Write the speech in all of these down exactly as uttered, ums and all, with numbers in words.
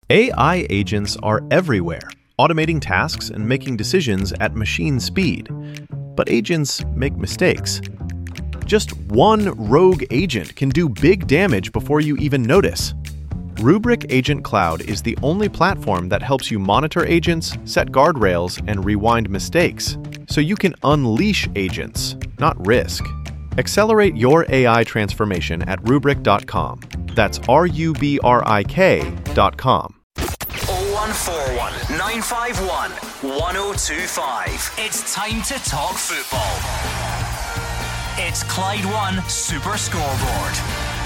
A I agents are everywhere, automating tasks and making decisions at machine speed. But agents make mistakes. Just one rogue agent can do big damage before you even notice. Rubrik Agent Cloud is the only platform that helps you monitor agents, set guardrails, and rewind mistakes, so you can unleash agents, not risk. Accelerate your A I transformation at rubrik dot com. That's R U B R I K dot com. oh one four one, nine five one, one oh two five. It's time to talk football. It's Clyde One Super Scoreboard.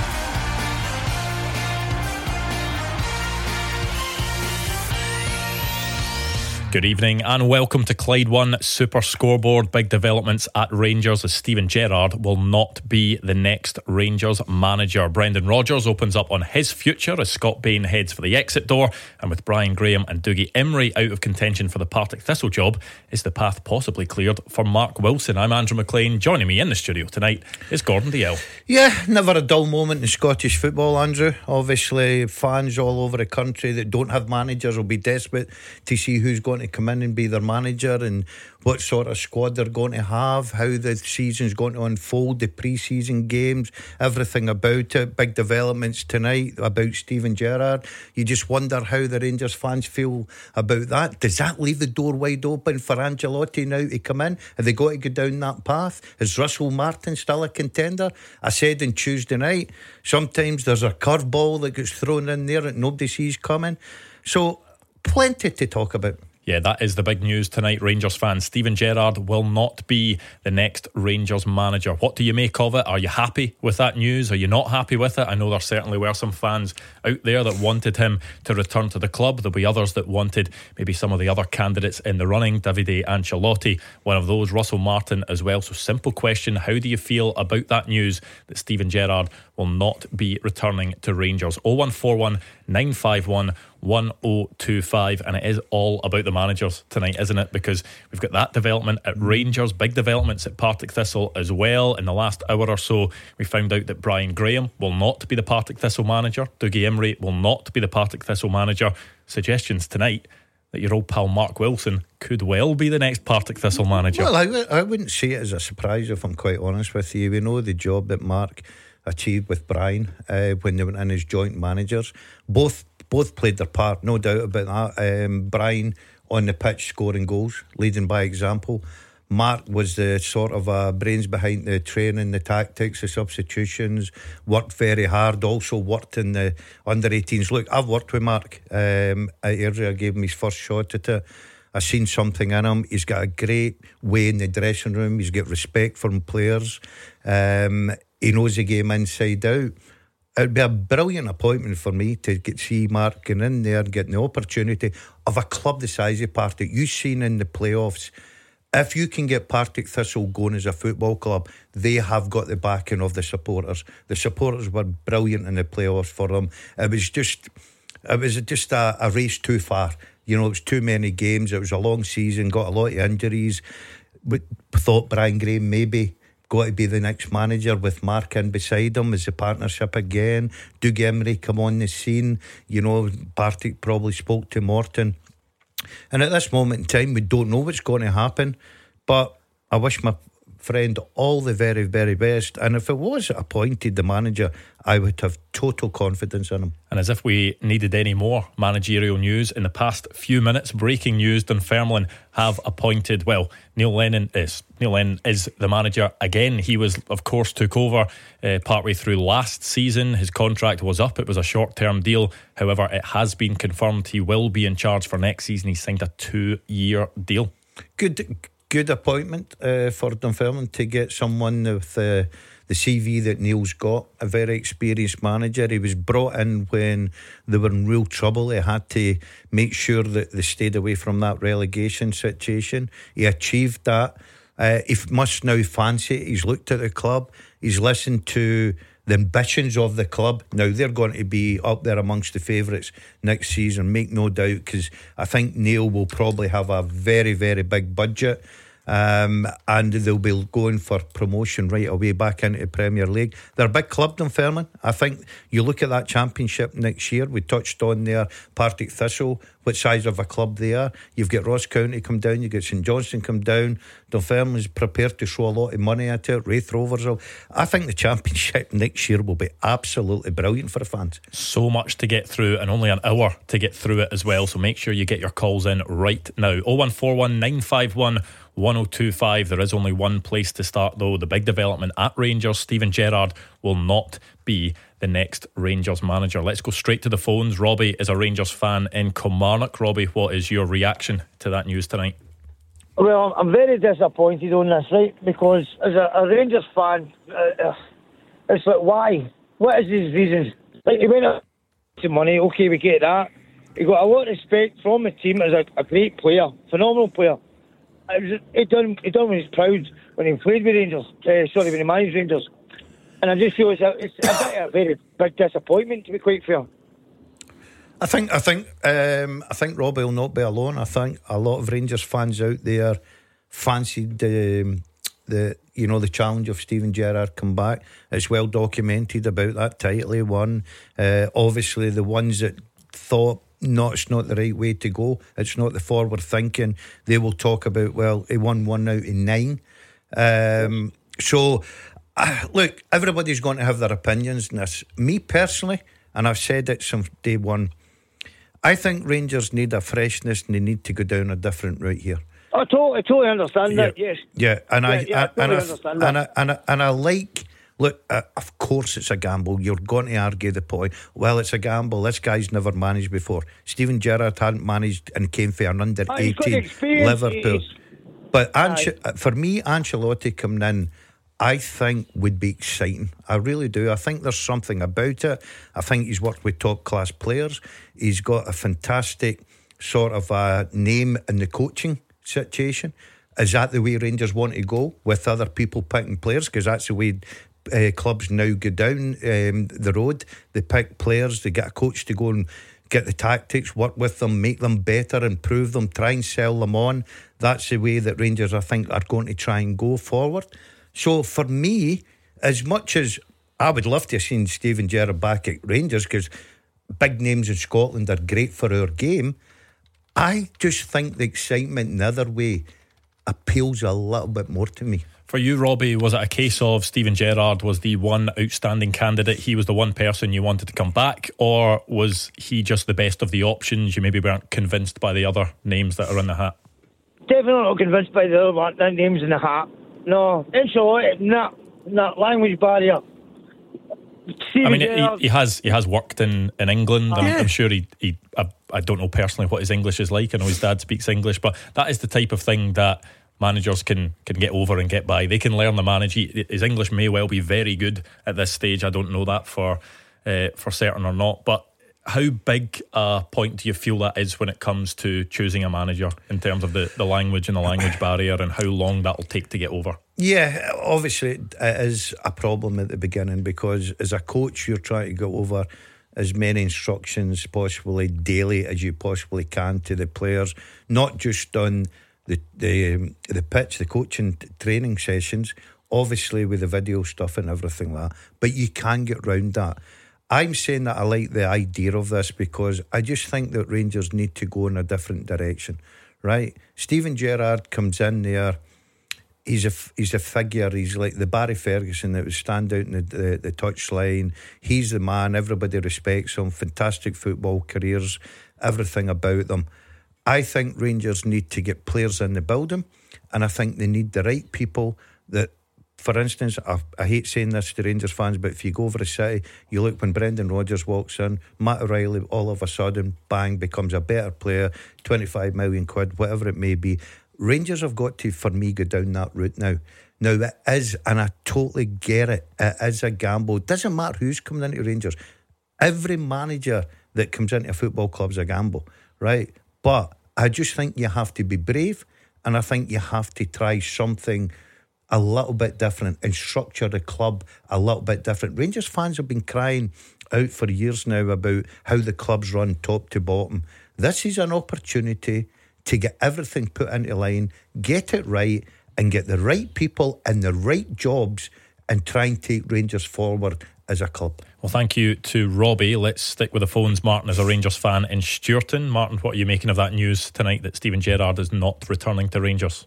Good evening and welcome to Clyde One Super Scoreboard. Big developments at Rangers as Steven Gerrard will not be the next Rangers manager. Brendan Rodgers opens up on his future as Scott Bain heads for the exit door, and with Brian Graham and Dougie Imrie out of contention for the Partick Thistle job, is the path possibly cleared for Mark Wilson? I'm Andrew McLean. Joining me in the studio tonight is Gordon Dalziel. Yeah, never a dull moment in Scottish football, Andrew. Obviously fans all over the country that don't have managers will be desperate to see who's going to come in and be their manager and what sort of squad they're going to have, how the season's going to unfold, the pre-season games, everything about it. Big developments tonight about Steven Gerrard. You just wonder how the Rangers fans feel about that. Does that leave the door wide open for Ancelotti now to come in? Have they got to go down that path? Is Russell Martin still a contender? I said on Tuesday night, sometimes there's a curveball that gets thrown in there that nobody sees coming. So plenty to talk about. Yeah, that is the big news tonight, Rangers fans. Steven Gerrard will not be the next Rangers manager. What do you make of it? Are you happy with that news? Are you not happy with it? I know there certainly were some fans out there that wanted him to return to the club. There'll be others that wanted maybe some of the other candidates in the running. Davide Ancelotti, one of those. Russell Martin as well. So simple question, how do you feel about that news that Steven Gerrard will not be returning to Rangers? oh one four one, nine five one, one oh two five. And it is all about the managers tonight, isn't it? Because we've got that development at Rangers, big developments at Partick Thistle as well. In the last hour or so, we found out that Brian Graham will not be the Partick Thistle manager. Dougie Imrie will not be the Partick Thistle manager. Suggestions tonight that your old pal Mark Wilson could well be the next Partick Thistle manager. Well, I, w- I wouldn't see it as a surprise, if I'm quite honest with you. We know the job that Mark achieved with Brian uh, when they went in as joint managers. Both both played their part, no doubt about that. Um, Brian on the pitch scoring goals, leading by example. Mark was the sort of uh, brains behind the training, the tactics, the substitutions, worked very hard, also worked in the under eighteens. Look, I've worked with Mark um, at Airdrie. I gave him his first shot at it. I've seen something in him. He's got a great way in the dressing room. He's got respect from players. Um, he knows the game inside out. It'd be a brilliant appointment for me to get see Mark getting in there and getting the opportunity of a club the size of Partick. You've seen in the playoffs, if you can get Partick Thistle going as a football club, they have got the backing of the supporters. The supporters were brilliant in the playoffs for them. It was just, it was just a, a race too far. You know, it was too many games. It was a long season, got a lot of injuries. We thought Brian Graham maybe got to be the next manager with Mark in beside him as a partnership again. Dougie Imrie come on the scene. You know, Partick probably spoke to Morton. And at this moment in time, we don't know what's going to happen. But I wish my friend all the very, very best. And if it was appointed the manager, I would have total confidence in him. And as if we needed any more managerial news, in the past few minutes, breaking news: Dunfermline have appointed, well, Neil Lennon is Neil Lennon is the manager again. He was, of course, took over uh, partway through last season. His contract was up. It was a short-term deal. However, it has been confirmed he will be in charge for next season. He signed a two-year deal. Good good appointment uh, for Dunfermline to get someone with uh, the C V that Neil's got, a very experienced manager. He was brought in when they were in real trouble. He had to make sure that they stayed away from that relegation situation. He achieved that. Uh, he must now fancy it. He's looked at the club. He's listened to the ambitions of the club. Now they're going to be up there amongst the favourites next season, make no doubt, because I think Neil will probably have a very, very big budget. um, and they'll be going for promotion right away back into the Premier League. They're a big club, Dunfermline. I think you look at that championship next year. We touched on there Partick Thistle, what size of a club they are. You've got Ross County come down, you've got St Johnstone come down. Dunfermline's prepared to throw a lot of money at it. Raith Rovers will. I think the championship next year will be absolutely brilliant for the fans. So much to get through, and only an hour to get through it as well, so make sure you get your calls in right now. oh one four one nine five one one oh two five. There is only one place to start though. The big development at Rangers. Steven Gerrard will not be the next Rangers manager. Let's go straight to the phones. Robbie is a Rangers fan in Kilmarnock. Robbie, what is your reaction to that news tonight? Well, I'm very disappointed on this, right? Because as a, a Rangers fan, uh, it's like, why? What is his reasons? Like, he went up to money, okay, we get that. He got a lot of respect from the team as a, a great player, phenomenal player. It was, he done he done when he was proud when he played with Rangers. Uh, sorry, when he managed Rangers. And I just feel it's a, it's a bit of a very big disappointment, to be quite fair. I think I think um, I think Robbie will not be alone. I think a lot of Rangers fans out there fancied um, the you know the challenge of Steven Gerrard come back. It's well documented about that title he won. Uh, obviously, the ones that thought no, it's not the right way to go, it's not the forward thinking, they will talk about, well, he won one out in nine. Um, so, uh, look, everybody's going to have their opinions in this. Me personally, and I've said it since day one, I think Rangers need a freshness and they need to go down a different route here. I totally, totally understand yeah. that, yes. Yeah, and yeah, I, yeah, I, I, totally and, understand I, that. and, I, and, I, and I like... Look, uh, of course it's a gamble. You're going to argue the point. Well, it's a gamble. This guy's never managed before. Steven Gerrard hadn't managed and came for an under eighteen Liverpool. But Ance- for me, Ancelotti coming in, I think would be exciting. I really do. I think there's something about it. I think he's worked with top class players. He's got a fantastic sort of uh, name in the coaching situation. Is that the way Rangers want to go, with other people picking players? Because that's the way Uh, clubs now go down um, the road. They pick players, they get a coach to go and get the tactics, work with them, make them better, improve them, try and sell them on. That's the way that Rangers, I think, are going to try and go forward. So for me, as much as I would love to have seen Steven Gerrard back at Rangers, because big names in Scotland are great for our game, I just think the excitement in the other way appeals a little bit more to me. For you, Robbie, was it a case of Steven Gerrard was the one outstanding candidate, he was the one person you wanted to come back, or was he just the best of the options? You maybe weren't convinced by the other names that are in the hat? Definitely not convinced by the other names in the hat. No, Ancelotti, no, no, language barrier. Steven I mean, Gerrard, he, he has he has worked in, in England. I'm, Yeah. I'm sure he, he I, I don't know personally what his English is like. I know his dad speaks English, but that is the type of thing that managers can can get over and get by. They can learn the manage. He, his English may well be very good at this stage. I don't know that for uh, for certain or not. But how big a point do you feel that is when it comes to choosing a manager in terms of the, the language and the language barrier, and how long that'll take to get over? Yeah, obviously it is a problem at the beginning, because as a coach you're trying to go over as many instructions possibly daily as you possibly can to the players, not just on the the um, the pitch, the coaching t- training sessions, obviously with the video stuff and everything like that, but you can get round that. I'm saying that I like the idea of this because I just think that Rangers need to go in a different direction, right? Steven Gerrard comes in there, he's a, he's a figure, he's like the Barry Ferguson that would stand out in the, the, the touchline. He's the man, everybody respects him, fantastic football careers, everything about them. I think Rangers need to get players in the building, and I think they need the right people that, for instance, I, I hate saying this to Rangers fans, but if you go over the city, you look when Brendan Rodgers walks in, Matt O'Reilly all of a sudden, bang, becomes a better player, twenty-five million quid, whatever it may be. Rangers have got to, for me, go down that route now. Now, it is, and I totally get it, it is a gamble. It doesn't matter who's coming into Rangers. Every manager that comes into a football club is a gamble, right? But I just think you have to be brave, and I think you have to try something a little bit different and structure the club a little bit different. Rangers fans have been crying out for years now about how the club's run top to bottom. This is an opportunity to get everything put into line, get it right, and get the right people in the right jobs and try and take Rangers forward as a club. Well, thank you to Robbie. Let's stick with the phones. Martin is a Rangers fan in Stewarton. Martin, what are you making of that news tonight that Steven Gerrard is not returning to Rangers?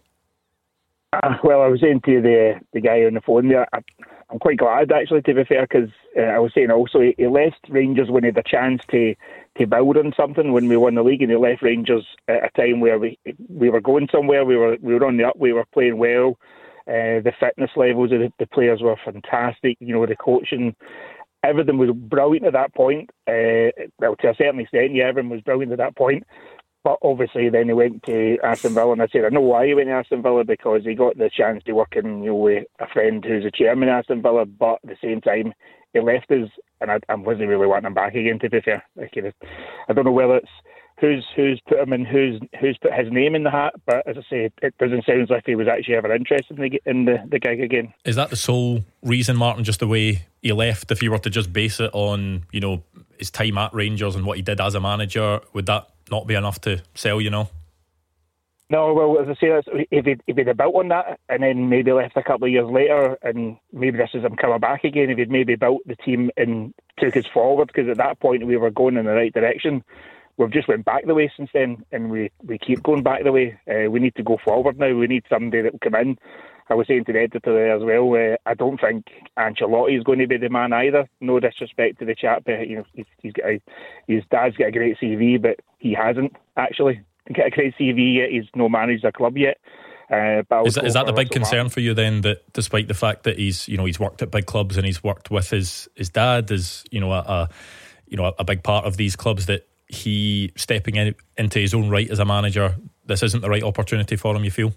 Uh, well, I was saying to the the guy on the phone there, I, I'm quite glad actually, to be fair, because uh, I was saying also he, he left Rangers when he had a chance to to build on something when we won the league, and he left Rangers at a time where we we were going somewhere, we were we were on the up, we were playing well, uh, the fitness levels of the, the players were fantastic, you know, the coaching, everything was brilliant at that point. Uh, well, to a certain extent, yeah, everything was brilliant at that point. But obviously then he went to Aston Villa, and I said I know why he went to Aston Villa, because he got the chance to work in, you know, with a friend who's a chairman at Aston Villa, but at the same time he left us, and I, I wasn't really wanting him back again, to be fair. Like, I don't know whether it's who's who's put him in, who's who's put his name in the hat, but as I say, it doesn't sound like he was actually ever interested in the, in the, the gig again. Is that the sole reason, Martin, just the way he left? If you were to just base it on, you know, his time at Rangers and what he did as a manager, would that not be enough to sell, you know? No, well, as I say, that's, if he'd, if he'd have built on that and then maybe left a couple of years later, and maybe this is him coming back again, if he'd maybe built the team and took us forward, because at that point we were going in the right direction. We've just went back the way since then, and we, we keep going back the way. Uh, we need to go forward now. We need somebody that will come in. I was saying to the editor there as well, uh, I don't think Ancelotti is going to be the man either. No disrespect to the chap, but you know, he's, he's got a, his dad's got a great C V, but he hasn't actually got a great C V yet. He's no managed a club yet. Uh, is that, is that the big concern Martin. for you then? That despite the fact that he's, you know, he's worked at big clubs and he's worked with his his dad as, you know, a, a you know a big part of these clubs, that he stepping in into his own right as a manager, this isn't the right opportunity for him, you feel?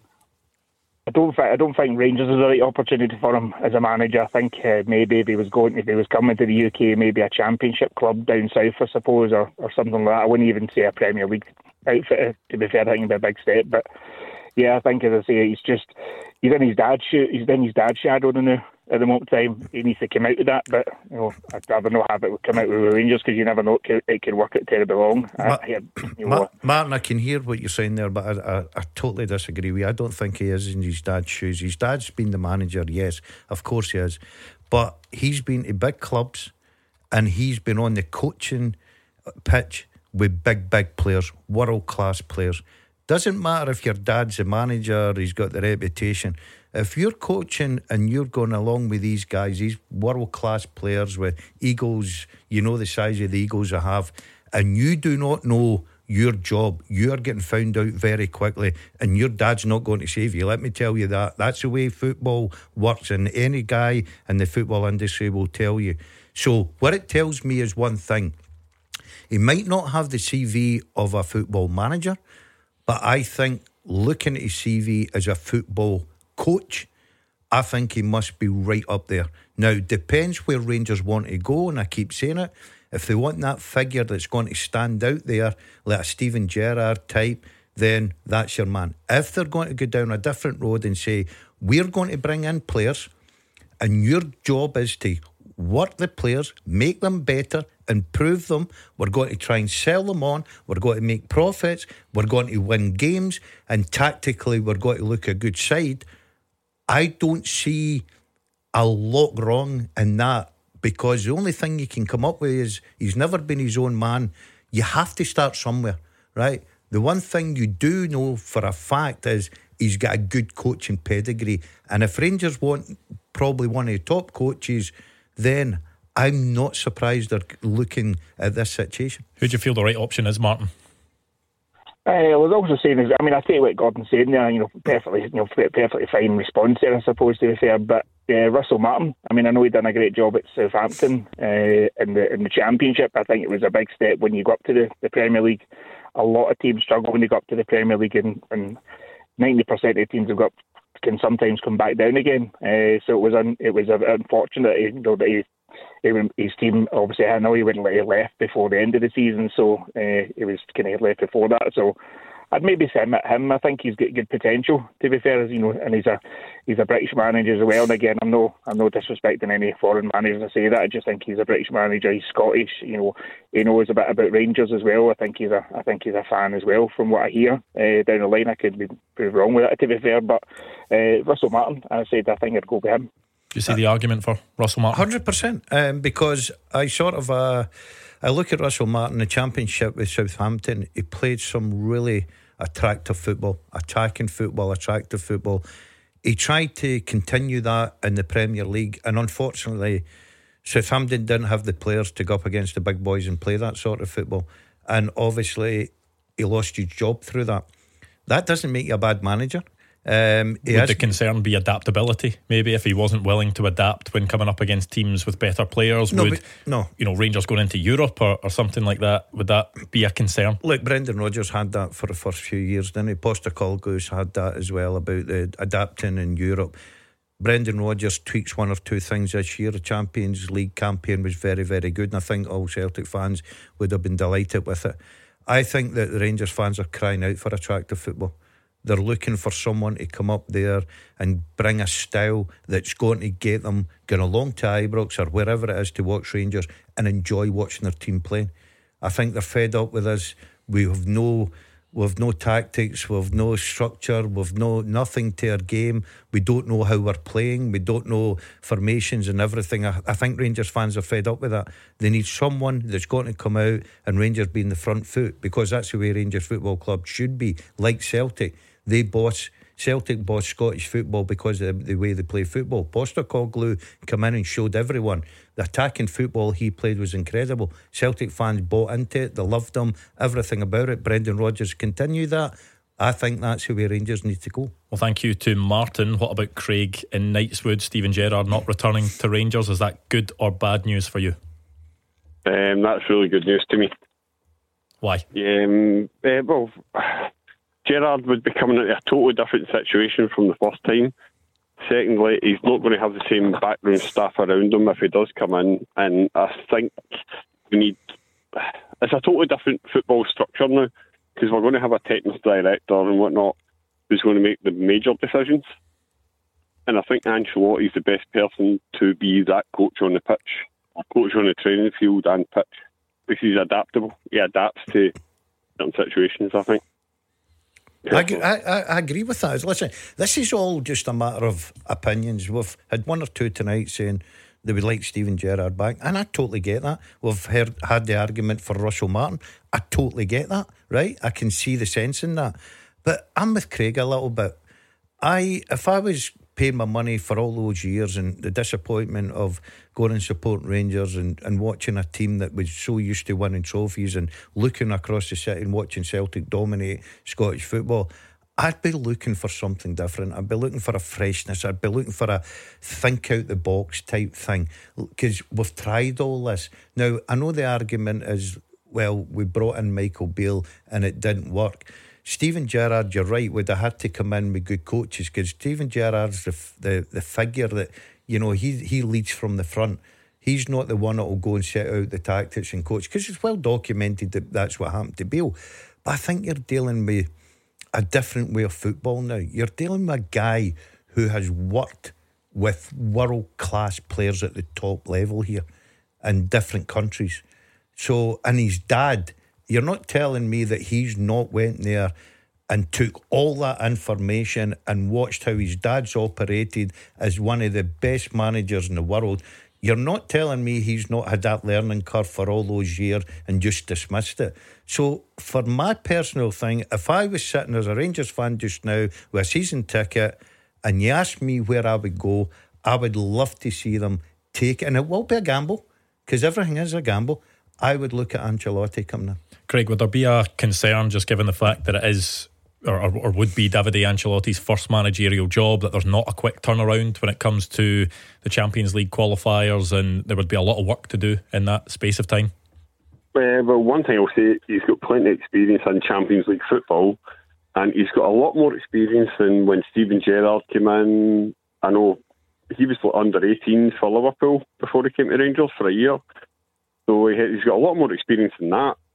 I don't think I don't think Rangers is the right opportunity for him as a manager. I think uh, maybe if he was going, if he was coming to the U K, maybe a Championship club down south, I suppose, or, or something like that. I wouldn't even say a Premier League outfit. To be fair, I think it'd be a big step. But yeah, I think, as I say, he's just he's in his dad's shoe. He's in his dad's shadow now. At the moment in time, he needs to come out of that, but you know, I'd rather not have it come out with the Rangers, because you never know, it could, it could work out terribly long. Ma- I, you know, Ma- Martin, I can hear what you're saying there, but I, I, I totally disagree with you. I don't think he is in his dad's shoes. His dad's been the manager, yes, of course he is, but he's been to big clubs and he's been on the coaching pitch with big, big players, world class players. Doesn't matter if your dad's a manager, he's got the reputation. If you're coaching and you're going along with these guys, these world-class players with egos, you know the size of the egos I have, and you do not know your job, you're getting found out very quickly, and your dad's not going to save you. Let me tell you that. That's the way football works, and any guy in the football industry will tell you. So what it tells me is one thing. He might not have the C V of a football manager, but I think looking at his C V as a football coach, I think he must be right up there. Now, depends where Rangers want to go, and I keep saying it. If they want that figure that's going to stand out there, like a Steven Gerrard type, then that's your man. If they're going to go down a different road and say, we're going to bring in players, and your job is to work the players, make them better, improve them, we're going to try and sell them on, we're going to make profits, we're going to win games, and tactically we're going to look a good side. I don't see a lot wrong in that, because the only thing you can come up with is he's never been his own man. You have to start somewhere, right? The one thing you do know for a fact is he's got a good coaching pedigree, and if Rangers want probably one of the top coaches, then I'm not surprised they're looking at this situation. Who do you feel the right option is, Martin? Uh, I was also saying, I mean, I tell you what Gordon said there, you know, perfectly, you know, perfectly fine response there, I suppose, to be fair. But uh, Russell Martin, I mean, I know he'd done a great job at Southampton uh, in the in the Championship. I think it was a big step when you go up to the, the Premier League. A lot of teams struggle when they go up to the Premier League, and, and ninety percent of the teams have got can sometimes come back down again. Uh, so it was un, it was unfortunate, you know, that he. His team, obviously, I know he went he left before the end of the season, so uh, he was kind of left before that. So I'd maybe submit him. I think he's got good potential, to be fair, you know, and he's a he's a British manager as well. And again, I'm no I'm no disrespecting any foreign managers. I say that. I just think he's a British manager. He's Scottish. You know, he knows a bit about Rangers as well. I think he's a I think he's a fan as well. From what I hear uh, down the line, I could be proved wrong with it, to be fair. But uh, Russell Martin, I said I think I'd go with him. Do you see the argument for Russell Martin? one hundred percent. Um, because I sort of uh, I look at Russell Martin, the championship with Southampton. He played some really attractive football, attacking football, attractive football. He tried to continue that in the Premier League, and unfortunately Southampton didn't have the players to go up against the big boys and play that sort of football, and obviously he lost his job through that. That doesn't make you a bad manager. Um, Would has, the concern be adaptability? Maybe if he wasn't willing to adapt when coming up against teams with better players, no, would but, no. you know, Rangers going into Europe or, or something like that? Would that be a concern? Look, Brendan Rodgers had that for the first few years, didn't he? Postecoglou had that as well about the adapting in Europe. Brendan Rodgers tweaks one or two things this year. The Champions League campaign was very, very good, and I think all Celtic fans would have been delighted with it. I think that the Rangers fans are crying out for attractive football. They're looking for someone to come up there and bring a style that's going to get them going along to Ibrox or wherever it is to watch Rangers and enjoy watching their team playing. I think they're fed up with us. We have no, we have no tactics, we have no structure, we have no nothing to our game. We don't know how we're playing. We don't know formations and everything. I, I think Rangers fans are fed up with that. They need someone that's going to come out and Rangers be in the front foot, because that's the way Rangers Football Club should be, like Celtic. They boss Celtic boss Scottish football because of the way they play football. Postecoglou came in and showed everyone the attacking football he played was incredible. Celtic fans bought into it, they loved him, everything about it. Brendan Rodgers continue that. I think that's the way Rangers need to go. Well, thank you to Martin. What about Craig in Knightswood? Steven Gerrard not returning to Rangers, is that good or bad news for you? Um, that's really good news to me. Why? Um, uh, well, Gerrard would be coming into a totally different situation from the first time. Secondly, he's not going to have the same backroom staff around him if he does come in, and I think we need it's a totally different football structure now, because we're going to have a technical director and whatnot who's going to make the major decisions, and I think Ancelotti's the best person to be that coach on the pitch, coach on the training field and pitch, because he's adaptable. He adapts to certain situations, I think. I, I, I agree with that. Listen, this is all just a matter of opinions. We've had one or two tonight saying they would like Steven Gerrard back, and I totally get that. We've heard had the argument for Russell Martin. I totally get that, right? I can see the sense in that. But I'm with Craig a little bit. I if I was paying my money for all those years and the disappointment of going and supporting Rangers and, and watching a team that was so used to winning trophies and looking across the city and watching Celtic dominate Scottish football, I'd be looking for something different. I'd be looking for a freshness. I'd be looking for a think out the box type thing, because we've tried all this. Now, I know the argument is, well, we brought in Michael Beale and it didn't work. Steven Gerrard, you're right, would have had to come in with good coaches, because Steven Gerrard's the, the the figure that, you know, he he leads from the front. He's not the one that will go and set out the tactics and coach, because it's well documented that that's what happened to Beale. But I think you're dealing with a different way of football now. You're dealing with a guy who has worked with world-class players at the top level here in different countries. So, and his dad... You're not telling me that he's not went there and took all that information and watched how his dad's operated as one of the best managers in the world. You're not telling me he's not had that learning curve for all those years and just dismissed it. So for my personal thing, if I was sitting as a Rangers fan just now with a season ticket and you asked me where I would go, I would love to see them take it. And it will be a gamble, because everything is a gamble. I would look at Ancelotti coming in. Craig, would there be a concern, just given the fact that it is, or, or, or would be Davide Ancelotti's first managerial job, that there's not a quick turnaround when it comes to the Champions League qualifiers, and there would be a lot of work to do in that space of time? Uh, well, one thing I'll say, he's got plenty of experience in Champions League football, and he's got a lot more experience than when Steven Gerrard came in. I know he was under eighteens for Liverpool before he came to Rangers for a year. So he's got a lot more experience than that.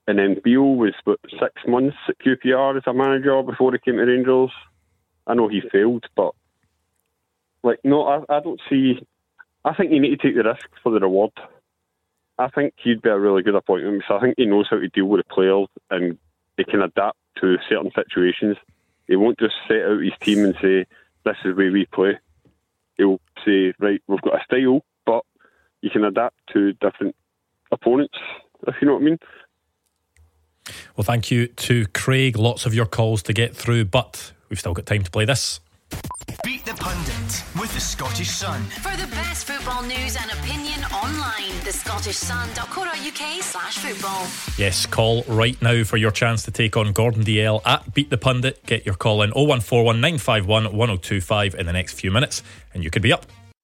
And then Beale was what, six months at Q P R as a manager before he came to Rangers. I know he failed, but like no, I, I don't see. I think you need to take the risk for the reward. I think he'd be a really good appointment because I think he knows how to deal with the players and he can adapt to certain situations. He won't just set out his team and say, "This is the way we play." He'll say, "Right, we've got a style, but you can adapt to different opponents." If you know what I mean. Well, thank you to Craig. Lots of your calls to get through, but we've still got time to play this. Beat the Pundit with the Scottish Sun. For the best football news and opinion online, the Scottish Sun dot co dot uk slash football. Yes, call right now for your chance to take on Gordon D L at Beat the Pundit. Get your call in oh one four one nine five one one oh two five in the next few minutes, and you could be up.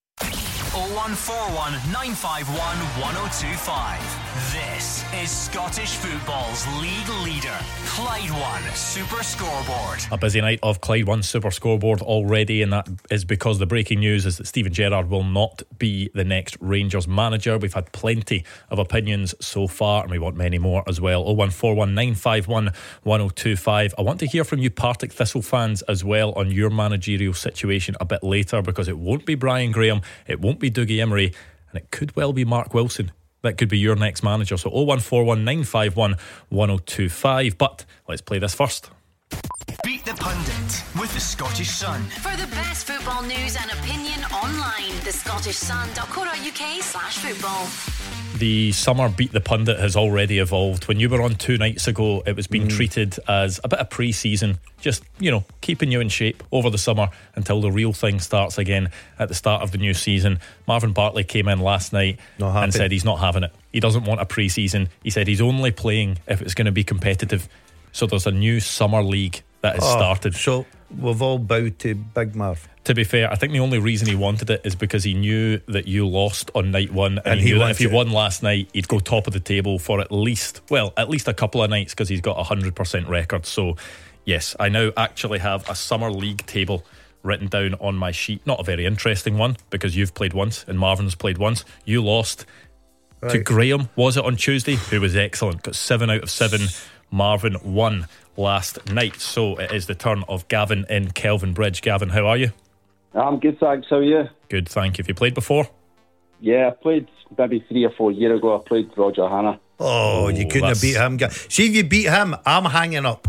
oh one four one nine five one one oh two five. This is Scottish football's league leader, Clyde One Super Scoreboard. A busy night of Clyde One Super Scoreboard already, and that is because the breaking news is that Steven Gerrard will not be the next Rangers manager. We've had plenty of opinions so far, and we want many more as well. oh one four one nine five one one oh two five. I want to hear from you Partick Thistle fans as well on your managerial situation a bit later, because it won't be Brian Graham, it won't be Dougie Imrie, and it could well be Mark Wilson. That could be your next manager. So oh one four one nine five one one oh two five. But let's play this first. Beat the Pundit with the Scottish Sun. For the best football news and opinion online, the Scottish Sun dot co dot uk slash football. The summer Beat the Pundit has already evolved. When you were on two nights ago, it was being mm. treated as a bit of pre-season, just, you know, keeping you in shape over the summer until the real thing starts again at the start of the new season. Marvin Bartley came in last night and said he's not having it. He doesn't want a pre-season. He said he's only playing if it's going to be competitive. So there's a new summer league that has oh, started. So we've all bowed to Big Marv. To be fair, I think the only reason he wanted it is because he knew that you lost on night one, and, and he, he knew that if he won last night, he'd go top of the table for at least, well, at least a couple of nights, because he's got a one hundred percent record. So, yes, I now actually have a summer league table written down on my sheet. Not a very interesting one, because you've played once and Marvin's played once. You lost right. to Graham, was it, on Tuesday, who was excellent, got seven out of seven. Marvin won last night. So it is the turn of Gavin in Kelvin Bridge. Gavin, how are you? I'm good, thanks. How are you? Good, thank you. Have you played before? Yeah, I played maybe three or four years ago. I played Roger Hanna. Oh, you couldn't have beat him. See, if you beat him, I'm hanging up.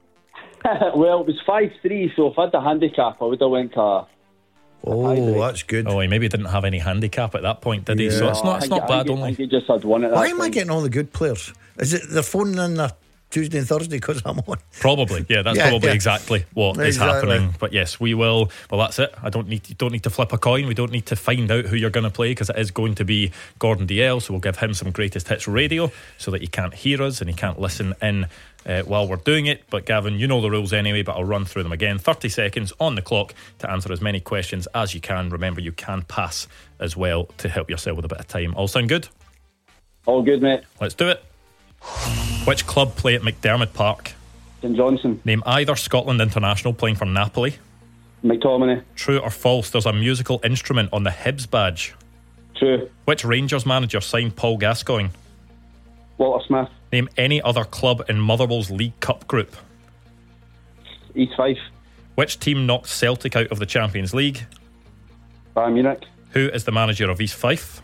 Well, it was five three, so if I had the handicap, I would have went to a, Oh, a that's good. Oh, he maybe didn't have any handicap at that point, did he? Yeah. So it's not, it's not bad. I only. I think he just had one at that Why point. am I getting all the good players? Is it they're phoning in their Tuesday and Thursday because I'm on? Probably, yeah. That's yeah, probably yeah. exactly what exactly. is happening. But yes, we will. Well, that's it. I don't need. You don't need to flip a coin. We don't need to find out who you're going to play, because it is going to be Gordon D L. So we'll give him some greatest hits radio so that he can't hear us and he can't listen in uh, while we're doing it. But Gavin, you know the rules anyway. But I'll run through them again. thirty seconds on the clock to answer as many questions as you can. Remember, you can pass as well to help yourself with a bit of time. All sound good? All good, mate. Let's do it. Which club play at McDermott Park? St Johnstone. Name either Scotland international playing for Napoli. McTominay. True or false, there's a musical instrument on the Hibs badge? True. Which Rangers manager signed Paul Gascoigne? Walter Smith. Name any other club in Motherwell's League Cup group. East Fife. Which team knocked Celtic out of the Champions League? Bayern Munich. Who is the manager of East Fife?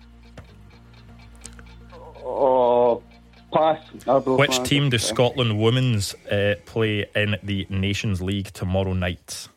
Oh, pass. Which manager. team do Scotland women's uh, play in the Nations League tomorrow night?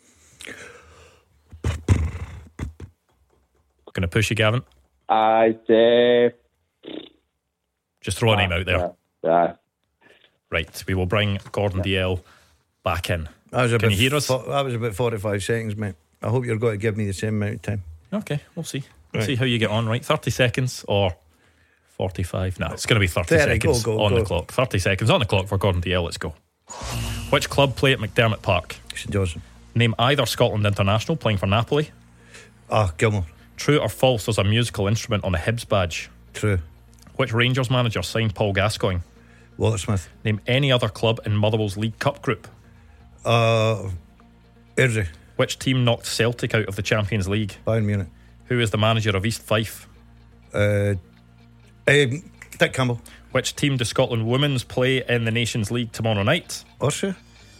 Going to push you, Gavin? I uh, just throw a name out there. Yeah. Right, we will bring Gordon yeah. D L back in. That was Can about you hear us? Fo- that was about forty-five seconds, mate. I hope you're going to give me the same amount of time. Okay, we'll see. We'll right. see how you get on. Right, thirty seconds or forty-five? No, it's going to be thirty thirty, seconds go, go, on go. the clock. thirty seconds on the clock for Gordon D L. Let's go. Which club play at McDermott Park? St Johnstone. Name either Scotland international playing for Napoli. Ah, Gilmore. True or false, there's a musical instrument on the Hibs badge? True. Which Rangers manager signed Paul Gascoigne? Walter Smith. Name any other club in Motherwell's League Cup group. Uh, Airdrie. Which team knocked Celtic out of the Champions League? Bayern Munich. Who is the manager of East Fife? Uh, um, Dick Campbell. Which team does Scotland women's play in the Nations League tomorrow night? Austria?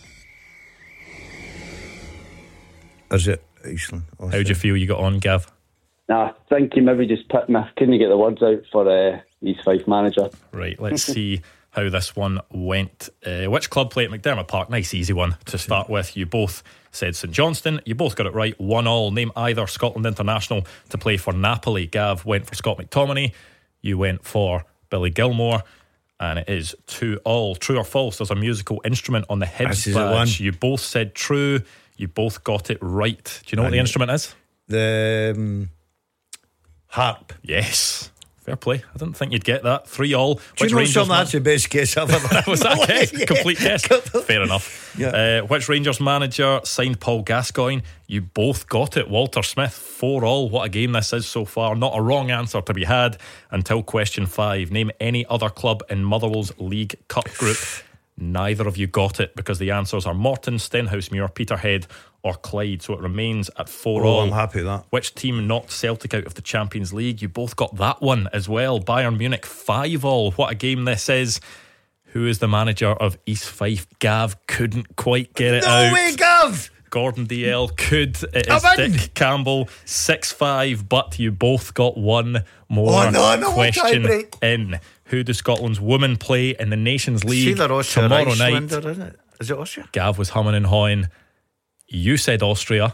Is it Iceland? Austria? How do you feel you got on, Gav? Nah, I think he maybe just picked me. Couldn't get the words out for uh, East Fife manager. Right, let's see how this one went. Uh, which club play at McDermott Park? Nice easy one to start with. You both said St Johnstone. You both got it right. One all. Name either Scotland international to play for Napoli. Gav went for Scott McTominay. You went for Billy Gilmore. And it is two all. True or false? There's a musical instrument on the Hibs badge. You both said true. You both got it right. Do you know what the instrument is? The um, harp. Yes. Fair play. I didn't think you'd get that. Three all. Do Which you know Rangers something? man- That's the best guess I've ever. Was that a guess? Yeah. Complete guess? Fair enough. Yeah. Uh, which Rangers manager signed Paul Gascoigne? You both got it. Walter Smith. Four all. What a game this is so far. Not a wrong answer to be had until question five. Name any other club in Motherwell's League Cup group. Neither of you got it because the answers are Morton, Stenhousemuir, Peterhead or Clyde. So it remains at four Oh, all. I'm happy with that. Which team knocked Celtic out of the Champions League? You both got that one as well. Bayern Munich, five all. What a game this is. Who is the manager of East Fife? Gav couldn't quite get it No out. way, Gav! Gordon D L could. It is I'm in. Dick Campbell, six five, but you both got one more Oh, no, no, question one tiebreak. in. Who do Scotland's women play in the Nations It's League either Austria or tomorrow Iceland, night? or isn't it? Is it Austria? Gav was humming and hawing. You said Austria.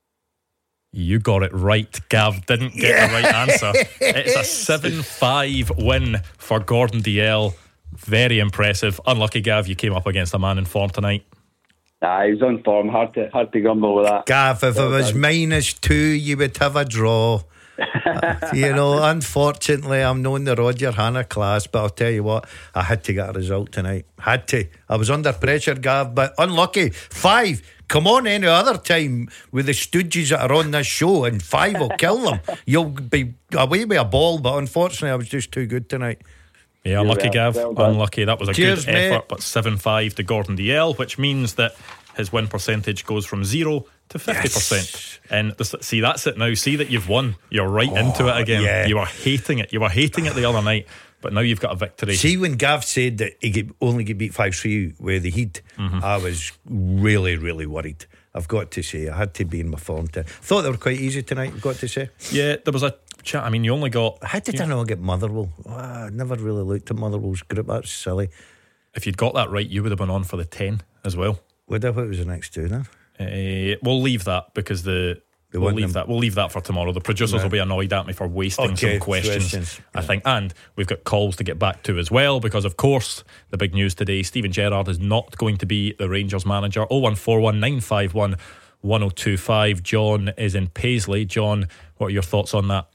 You got it right. Gav didn't get Yes. the right answer. It's a seven five win for Gordon D L. Very impressive. Unlucky, Gav, you came up against a man in form tonight. Nah, he was on form. Hard to hard to grumble with that. Gav, if Well it was done. minus two, you would have a draw. Uh, you know, unfortunately, I'm not in the Roger Hanna class, but I'll tell you what, I had to get a result tonight. Had to. I was under pressure, Gav, but unlucky. Five. Come on, any other time with the stooges that are on this show, and five will kill them. You'll be away with a ball, but unfortunately, I was just too good tonight. Yeah, unlucky, well- Gav. well done. Unlucky. That was a Cheers, good mate. effort, but seven five to Gordon D L, which means that his win percentage goes from zero to fifty percent. Yes. And this, see, that's it now. See that you've won. You're right into it again. yeah. You were hating it. You were hating it the other night, but now you've got a victory. See, when Gav said that he could only get beat five three with the Heat, Mm-hmm. I was really, really worried. I've got to say, I had to be in my form. To, thought they were quite easy tonight, I've got to say. Yeah, there was a chat. I mean, you only got. How did I not get Motherwell? Oh, I never really looked at Motherwell's group. That's silly. If you'd got that right, you would have been on for the ten as well. Would I? What was the next two then? Uh, we'll leave that because the. They We'll want leave them. that. We'll leave that for tomorrow. The producers Right. will be annoyed at me for wasting Okay, some questions. questions. I think, and we've got calls to get back to as well because, of course, the big news today: Steven Gerrard is not going to be the Rangers manager. Oh one four one nine five one one oh two five. John is in Paisley. John, what are your thoughts on that?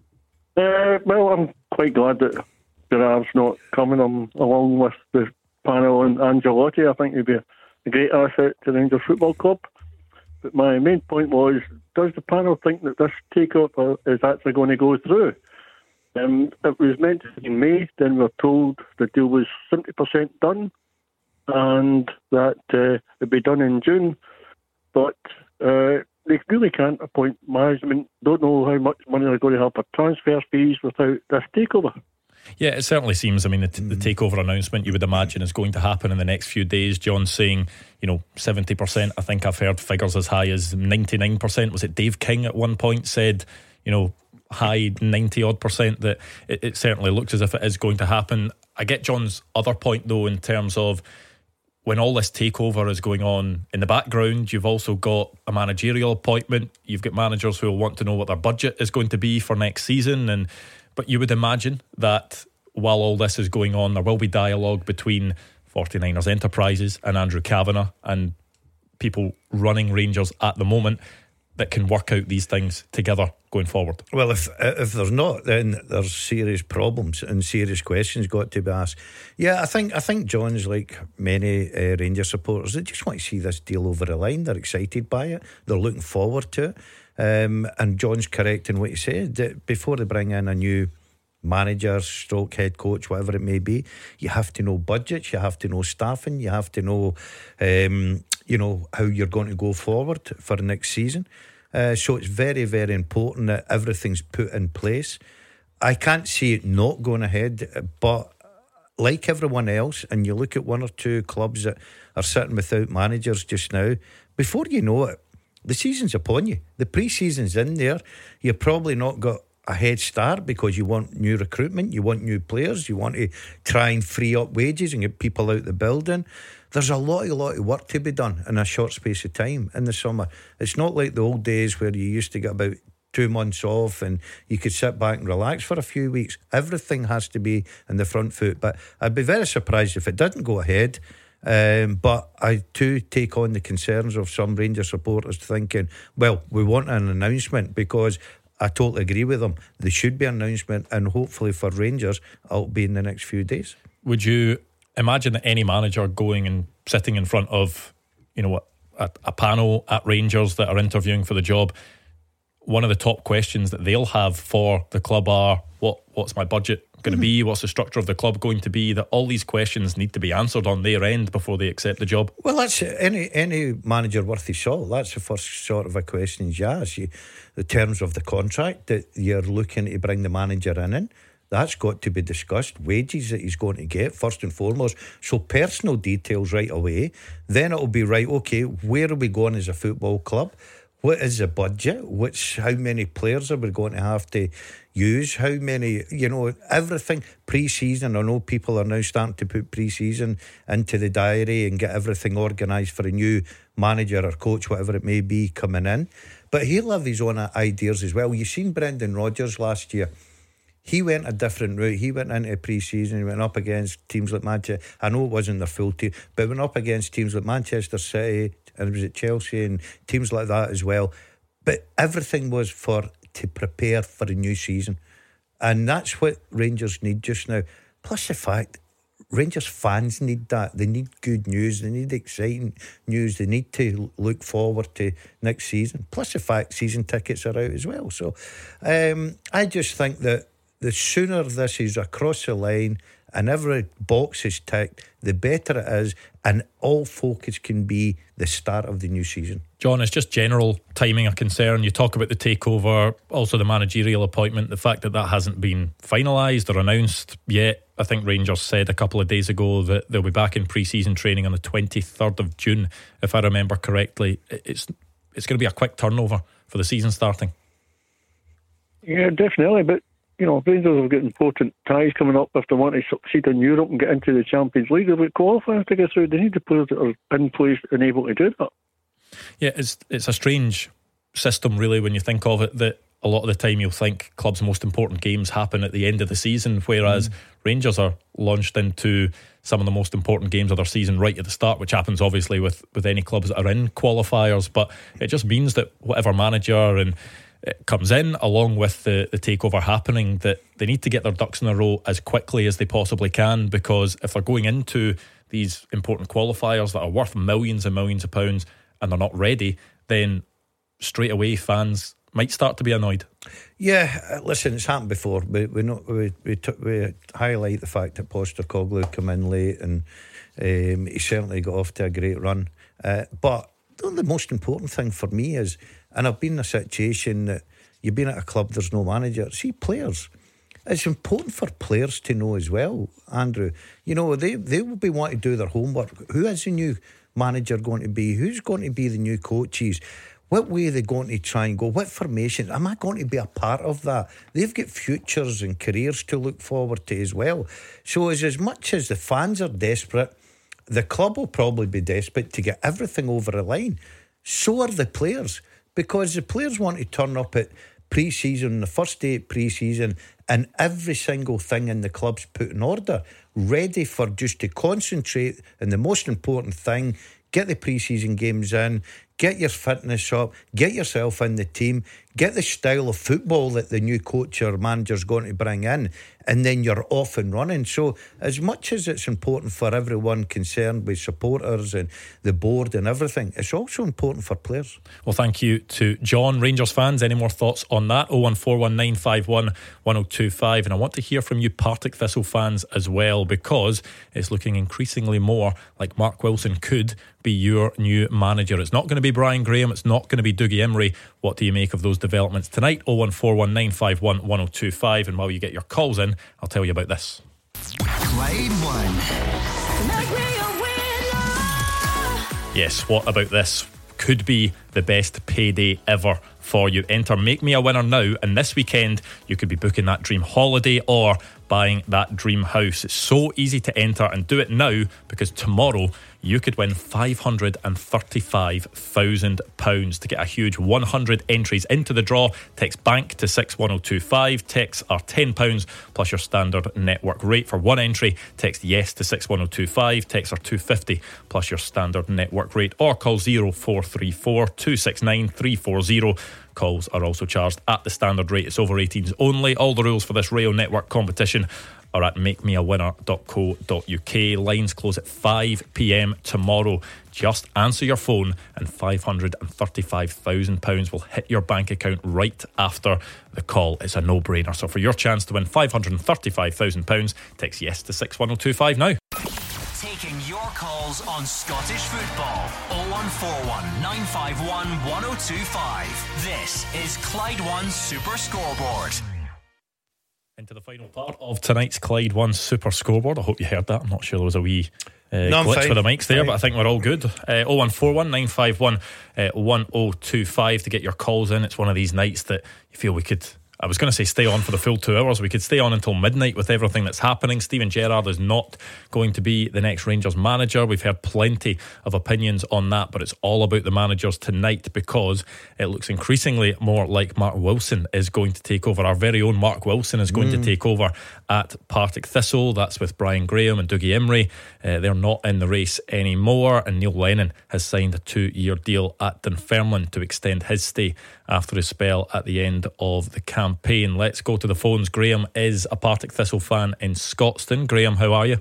Uh, well, I'm quite glad that Gerard's not coming um, along with the panel and Angelotti. I think he'd be a great asset to the Rangers Football Club. But my main point was, does the panel think that this takeover is actually going to go through? Um, it was meant to be in May, then we were told the deal was seventy percent done and that uh, it'd be done in June. But uh, they really can't appoint management, don't know how much money they're going to have for transfer fees without this takeover. Yeah, it certainly seems. I mean, the, t- the takeover announcement you would imagine is going to happen in the next few days. John's saying, you know, seventy percent. I think I've heard figures as high as ninety-nine percent. Was it Dave King at one point said, you know, high ninety odd percent that it, it certainly looks as if it is going to happen. I get John's other point though, in terms of when all this takeover is going on in the background, you've also got a managerial appointment. You've got managers who will want to know what their budget is going to be for next season. And but you would imagine that while all this is going on, there will be dialogue between forty-niners Enterprises and Andrew Kavanagh and people running Rangers at the moment that can work out these things together going forward. Well, if if there's not, then there's serious problems and serious questions got to be asked. Yeah, I think I think John's like many uh, Rangers supporters. They just want to see this deal over the line. They're excited by it. They're looking forward to it. Um, and John's correct in what he said, that before they bring in a new manager, stroke head coach, whatever it may be, you have to know budgets, you have to know staffing, you have to know, um, you know, how you're going to go forward for the next season. Uh, so it's very, very important that everything's put in place. I can't see it not going ahead, but like everyone else, and you look at one or two clubs that are sitting without managers just now, before you know it, the season's upon you. The pre-season's in there. You've probably not got a head start because you want new recruitment, you want new players, you want to try and free up wages and get people out the building. There's a lot, a lot of work to be done in a short space of time in the summer. It's not like the old days where you used to get about two months off and you could sit back and relax for a few weeks. Everything has to be in the front foot. But I'd be very surprised if it didn't go ahead. Um, but I too take on the concerns of some Rangers supporters thinking, well, we want an announcement, because I totally agree with them. There should be an announcement, and hopefully for Rangers it'll be in the next few days. Would you imagine that any manager going and sitting in front of, you know what, a, a panel at Rangers that are interviewing for the job, one of the top questions that they'll have for the club are, what what's my budget going to mm-hmm. be? What's the structure of the club going to be? That all these questions need to be answered on their end before they accept the job. Well, that's any any manager worth his salt. That's the first sort of a question you ask. You, the terms of the contract that you're looking to bring the manager in in. That's got to be discussed. Wages that he's going to get, first and foremost. So personal details right away. Then it'll be right, okay, where are we going as a football club? What is the budget? Which, how many players are we going to have to use? How many, you know, everything. Pre-season, I know people are now starting to put pre-season into the diary and get everything organised for a new manager or coach, whatever it may be, coming in. But he'll have his own ideas as well. You've seen Brendan Rodgers last year. He went a different route. He went into pre-season. He went up against teams like Manchester. I know it wasn't their full team, but went up against teams like Manchester City, and it was at Chelsea and teams like that as well. But everything was for to prepare for a new season, and that's what Rangers need just now. Plus the fact Rangers fans need that. They need good news. They need exciting news. They need to look forward to next season. Plus the fact season tickets are out as well. So um, I just think that the sooner this is across the line and every box is ticked, the better it is, and all focus can be the start of the new season. John, it's just general timing a concern. You talk about the takeover, also the managerial appointment, the fact that that hasn't been finalised or announced yet. I think Rangers said a couple of days ago that they'll be back in pre-season training on the twenty-third of June, if I remember correctly. It's it's going to be a quick turnover for the season starting. Yeah, definitely, but you know, Rangers have got important ties coming up if they want to succeed in Europe and get into the Champions League. They've got qualifiers to get through. They need the players that are in place and able to do that. Yeah, it's it's a strange system, really, when you think of it, that a lot of the time you'll think clubs' most important games happen at the end of the season, whereas mm. Rangers are launched into some of the most important games of their season right at the start, which happens obviously with, with any clubs that are in qualifiers. But it just means that whatever manager and it comes in, along with the, the takeover happening, that they need to get their ducks in a row as quickly as they possibly can, because if they're going into these important qualifiers that are worth millions and millions of pounds and they're not ready, then straight away fans might start to be annoyed. Yeah, listen, it's happened before. We we not, we we, t- we highlight the fact that Postecoglou came in late, and um, he certainly got off to a great run. Uh, but the most important thing for me is, and I've been in a situation that you've been at a club, there's no manager. See, players, it's important for players to know as well, Andrew. You know, they, they will be wanting to do their homework. Who is the new manager going to be? Who's going to be the new coaches? What way are they going to try and go? What formation? Am I going to be a part of that? They've got futures and careers to look forward to as well. So as, as much as the fans are desperate, the club will probably be desperate to get everything over the line. So are the players, because the players want to turn up at pre-season, the first day of pre-season, and every single thing in the club's put in order, ready for just to concentrate on the most important thing, get the pre-season games in, get your fitness up, get yourself in the team, get the style of football that the new coach or manager's going to bring in, and then you're off and running. So as much as it's important for everyone concerned with supporters and the board and everything, it's also important for players. Well, thank you to John. Rangers fans, any more thoughts on that? oh one four one nine five one one oh two five. And I want to hear from you Partick Thistle fans as well, because it's looking increasingly more like Mark Wilson could be your new manager. It's not going to be Brian Graham, it's not going to be Dougie Imrie. What do you make of those developments tonight? oh one four one nine five one one oh two five. And while you get your calls in, I'll tell you about this. Clyde One. Yes, what about this? Could be the best payday ever for you. Enter Make Me a Winner now, and this weekend you could be booking that dream holiday or buying that dream house. It's so easy to enter, and do it now because tomorrow you could win five hundred thirty-five thousand pounds. To get a huge one hundred entries into the draw, text BANK to six one oh two five. Texts are ten pounds plus your standard network rate. For one entry, text YES to six one oh two five. Texts are two hundred fifty plus your standard network rate, or call oh four three four, two six nine, three four oh. Calls are also charged at the standard rate. It's over eighteens only. All the rules for this Rail Network competition are at make me a winner dot co dot uk. Lines close at five p.m. tomorrow. Just answer your phone and five hundred thirty-five thousand pounds will hit your bank account right after the call. It's a no-brainer. So for your chance to win five hundred thirty-five thousand pounds, text YES to six one oh two five now. Taking your calls on Scottish football. oh one four one, nine five one, one oh two five. This is Clyde One Super Scoreboard. Into the final part of tonight's Clyde One Super Scoreboard. I hope you heard that. I'm not sure there was a wee uh, no, glitch fine. for the mics there, fine. but I think we're all good. uh, oh one four one, nine five one, one oh two five to get your calls in. It's one of these nights that you feel we could, I was going to say stay on for the full two hours. We could stay on until midnight with everything that's happening. Steven Gerrard is not going to be the next Rangers manager. We've heard plenty of opinions on that, but it's all about the managers tonight because it looks increasingly more like Mark Wilson is going to take over. Our very own Mark Wilson is going mm. to take over at Partick Thistle. That's with Brian Graham and Dougie Imrie. Uh, they're not in the race anymore, and Neil Lennon has signed a two-year deal at Dunfermline to extend his stay after his spell at the end of the campaign. Let's go to the phones. Graham is a Partick Thistle fan in Scotstoun. Graham, how are you?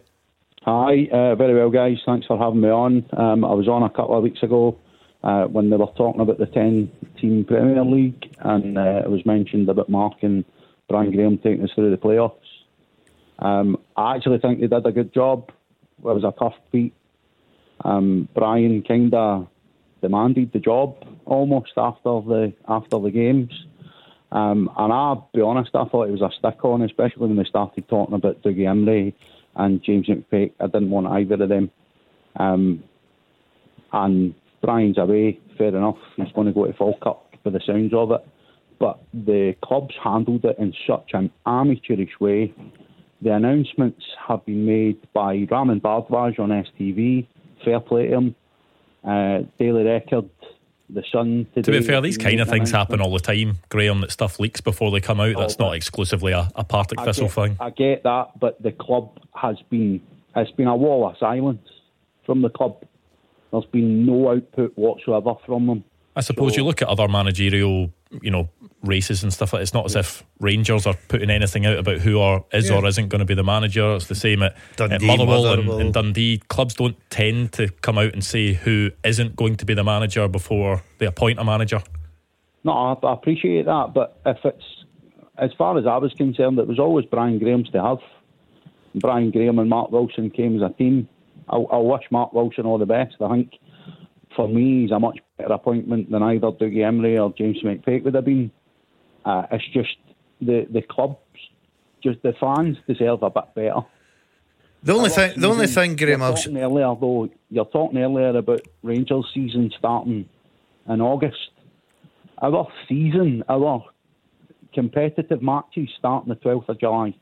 Hi, uh, very well, guys. Thanks for having me on. Um, I was on a couple of weeks ago uh, when they were talking about the ten-team Premier League, and uh, it was mentioned about Mark and Brian Graham taking us through the playoffs. Um, I actually think they did a good job. It was a tough beat. Um, Brian kind of demanded the job almost after the after the games. Um, and I'll be honest, I thought it was a stick on, especially when they started talking about Dougie Imrie and James McPake. I didn't want either of them. Um, and Brian's away, fair enough. He's going to go to Falkirk for the sounds of it. But the club's handled it in such an amateurish way. The announcements have been made by Ramin Bardwaj on S T V. Fair play to him. Uh, Daily Record, The Sun today. To be fair, these kind of things happen all the time, Graham, that stuff leaks before they come out. That's not exclusively a, a Partick Thistle thing. I get that, but the club has been, it's been a wall of silence from the club. There's been no output whatsoever from them. I suppose so, you look at other managerial, you know, races and stuff like that. It's not as if Rangers are putting anything out about who are, is yeah. or isn't going to be the manager. It's the same at, Dundee, at Motherwell, Motherwell. And, and Dundee. Clubs don't tend to come out and say who isn't going to be the manager before they appoint a manager. No, I, I appreciate that, but if it's, as far as I was concerned, it was always Brian Graham's to have. Brian Graham and Mark Wilson came as a team. I, I wish Mark Wilson all the best. I think for me, he's a much better appointment than either Dougie Imrie or James McPake would have been. Uh, it's just the the clubs, just the fans deserve a bit better. The only thing, the only thing, Graham, you're talking earlier though, you're talking earlier about Rangers season starting in August. Our season, our competitive matches start on the twelfth of July.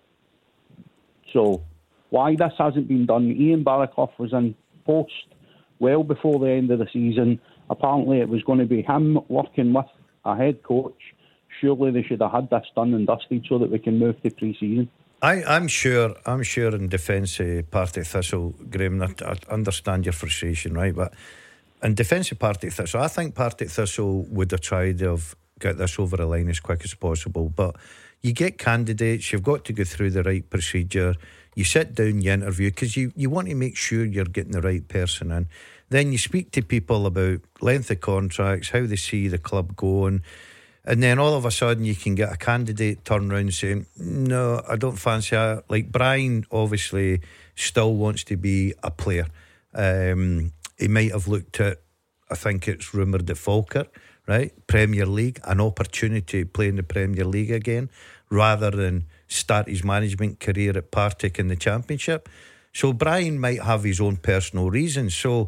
So, why this hasn't been done? Ian Baraclough was in post well before the end of the season. Apparently, it was going to be him working with a head coach. Surely they should have had this done and dusted so that we can move to pre-season. I, I'm sure I'm sure in defence of Partick Thistle, Graham, I, I understand your frustration, right? But in defence of Partick Thistle, I think Partick Thistle would have tried to have got this over the line as quick as possible. But you get candidates, you've got to go through the right procedure. You sit down, you interview, because you, you want to make sure you're getting the right person in. Then you speak to people about length of contracts, how they see the club going. And then all of a sudden you can get a candidate turn around saying, no, I don't fancy that. Like Brian obviously still wants to be a player. Um, he might have looked at, I think it's rumoured at Falkirk, right? Premier League, an opportunity to play in the Premier League again, rather than start his management career at Partick in the Championship. So Brian might have his own personal reasons. So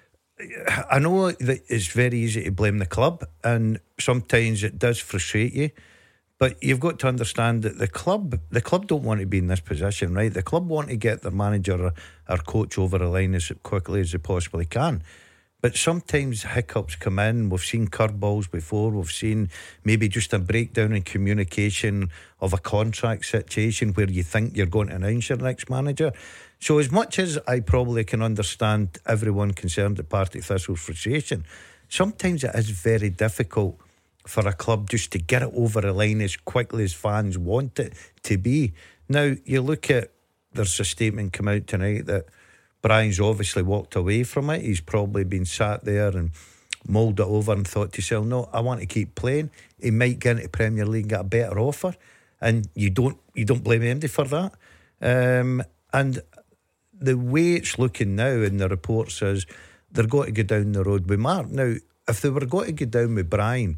I know that it's very easy to blame the club, and sometimes it does frustrate you. But you've got to understand that the club, the club don't want to be in this position, right? The club want to get their manager or, or coach over the line as quickly as they possibly can. But sometimes hiccups come in. We've seen curveballs before. We've seen maybe just a breakdown in communication of a contract situation where you think you're going to announce your next manager. So as much as I probably can understand everyone concerned at Partick Thistle's frustration, sometimes it is very difficult for a club just to get it over the line as quickly as fans want it to be. Now, you look at, there's a statement come out tonight that Brian's obviously walked away from it. He's probably been sat there and mulled it over and thought to himself, no, I want to keep playing. He might get into Premier League and get a better offer, and you don't you don't blame anybody for that. Um, and the way it's looking now in the reports is they're going to go down the road with Mark. Now, if they were going to go down with Brian,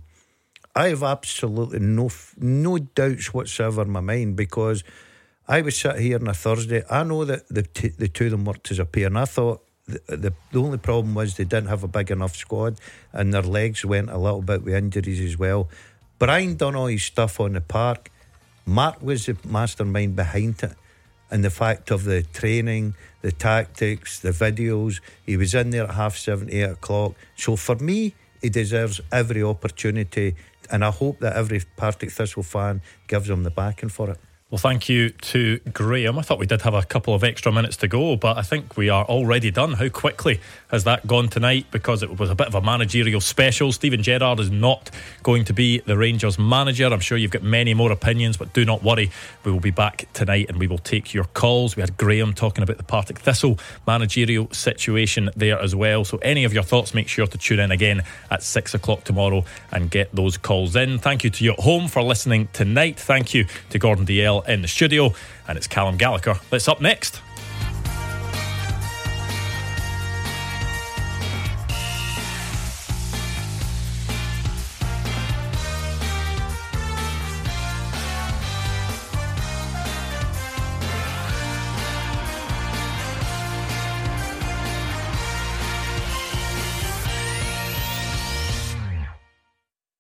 I have absolutely no no doubts whatsoever in my mind, because I was sat here on a Thursday. I know that the t- the two of them worked as a pair, and I thought the, the the only problem was they didn't have a big enough squad, and their legs went a little bit with injuries as well. Brian done all his stuff on the park. Mark was the mastermind behind it, and the fact of the training, the tactics, the videos. He was in there at half seven, eight o'clock. So for me, he deserves every opportunity, and I hope that every Partick Thistle fan gives him the backing for it. Well, thank you to Graham. I thought we did have a couple of extra minutes to go, but I think we are already done. How quickly has that gone tonight? Because it was a bit of a managerial special. Steven Gerrard is not going to be the Rangers manager. I'm sure you've got many more opinions, but do not worry. We will be back tonight and we will take your calls. We had Graham talking about the Partick Thistle managerial situation there as well. So any of your thoughts, make sure to tune in again at six o'clock tomorrow and get those calls in. Thank you to you at home for listening tonight. Thank you to Gordon Dalziel in the studio, and it's Callum Gallagher that's up next.